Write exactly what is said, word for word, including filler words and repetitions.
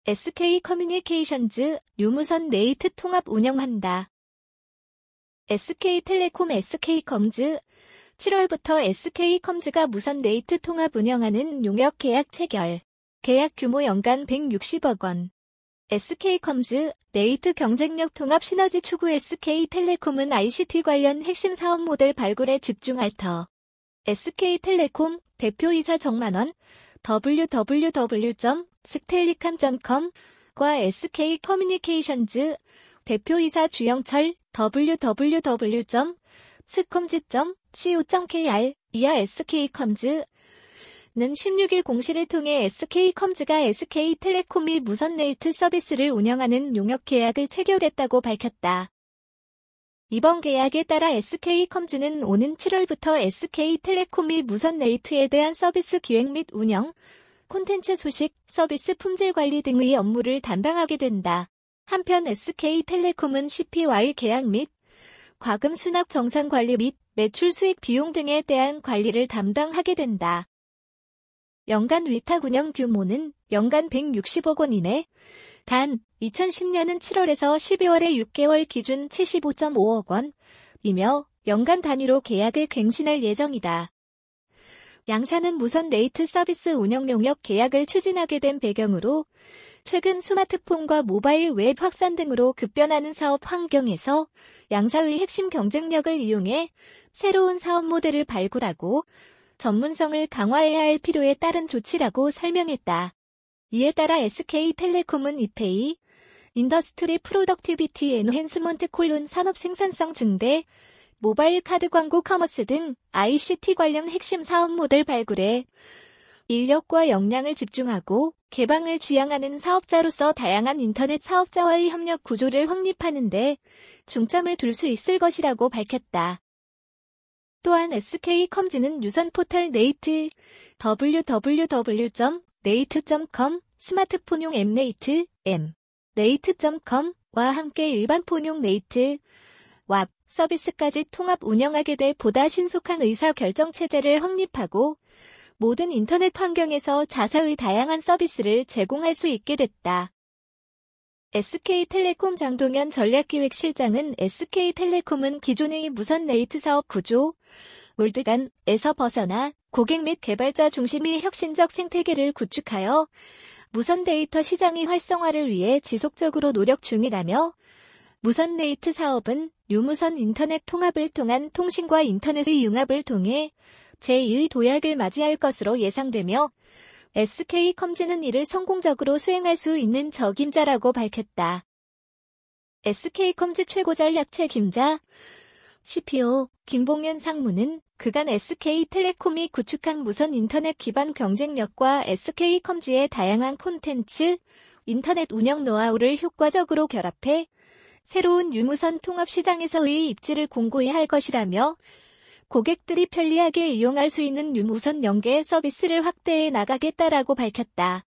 에스케이커뮤니케이션즈, 유무선 네이트 통합 운영한다. 에스케이텔레콤 에스케이컴즈, 칠월부터 에스케이컴즈가 무선 네이트 통합 운영하는 용역 계약 체결. 계약 규모 연간 백육십억 원. 에스케이컴즈, 네이트 경쟁력 통합 시너지 추구. 에스케이텔레콤은 아이씨티 관련 핵심 사업 모델 발굴에 집중할 터. 에스케이텔레콤 대표이사 정만원, 더블유 더블유 더블유 점 스텔리캄 점 컴과 에스케이커뮤니케이션즈 대표이사 주영철, 더블유 더블유 더블유 점 스컴즈 점 씨오 점 케이알 이하 에스케이컴즈는 십육 일 공시를 통해 에스케이컴즈가 에스케이텔레콤이 무선 네이트 서비스를 운영하는 용역 계약을 체결했다고 밝혔다. 이번 계약에 따라 에스케이컴즈는 오는 칠월부터 에스케이텔레콤이 무선 네이트에 대한 서비스 기획 및 운영, 콘텐츠 소식, 서비스 품질 관리 등의 업무를 담당하게 된다. 한편 에스케이텔레콤은 씨피와의 계약 및 과금 수납 정산 관리 및 매출 수익 비용 등에 대한 관리를 담당하게 된다. 연간 위탁 운영 규모는 연간 백육십억 원 이내, 단 이천십 년은 칠월에서 십이월의 육 개월 기준 칠십오 점 오억 원이며 연간 단위로 계약을 갱신할 예정이다. 양사는 무선 네이트 서비스 운영 용역 계약을 추진하게 된 배경으로 최근 스마트폰과 모바일 웹 확산 등으로 급변하는 사업 환경에서 양사의 핵심 경쟁력을 이용해 새로운 사업 모델을 발굴하고 전문성을 강화해야 할 필요에 따른 조치라고 설명했다. 이에 따라 에스케이텔레콤은 이페이, 인더스트리 프로덕티비티 엔핸스먼트 콜론 산업 생산성 증대, 모바일 카드 광고 커머스 등 아이씨티 관련 핵심 사업 모델 발굴에 인력과 역량을 집중하고 개방을 지향하는 사업자로서 다양한 인터넷 사업자와의 협력 구조를 확립하는 데 중점을 둘 수 있을 것이라고 밝혔다. 또한 에스케이컴즈는 유선 포털 네이트, 더블유 더블유 더블유 점 네이트 점 컴, 스마트폰용 앱네이트, 엠 네이트 점 컴과 함께 일반폰용 네이트, 왑 서비스까지 통합 운영하게 돼 보다 신속한 의사결정 체제를 확립하고 모든 인터넷 환경에서 자사의 다양한 서비스를 제공할 수 있게 됐다. 에스케이텔레콤 장동현 전략기획실장은 에스케이텔레콤은 기존의 무선 네이트 사업 구조, 몰드간에서 벗어나 고객 및 개발자 중심의 혁신적 생태계를 구축하여 무선 데이터 시장의 활성화를 위해 지속적으로 노력 중이라며 무선 네이트 사업은 유무선 인터넷 통합을 통한 통신과 인터넷의 융합을 통해 제이의 도약을 맞이할 것으로 예상되며 에스케이컴즈는 이를 성공적으로 수행할 수 있는 적임자라고 밝혔다. 에스케이컴즈 최고 전략 책임자 씨피오 김봉현 상무는 그간 에스케이텔레콤이 구축한 무선 인터넷 기반 경쟁력과 에스케이컴즈의 다양한 콘텐츠, 인터넷 운영 노하우를 효과적으로 결합해 새로운 유무선 통합 시장에서의 입지를 공고히 할 것이라며 고객들이 편리하게 이용할 수 있는 유무선 연계 서비스를 확대해 나가겠다라고 밝혔다.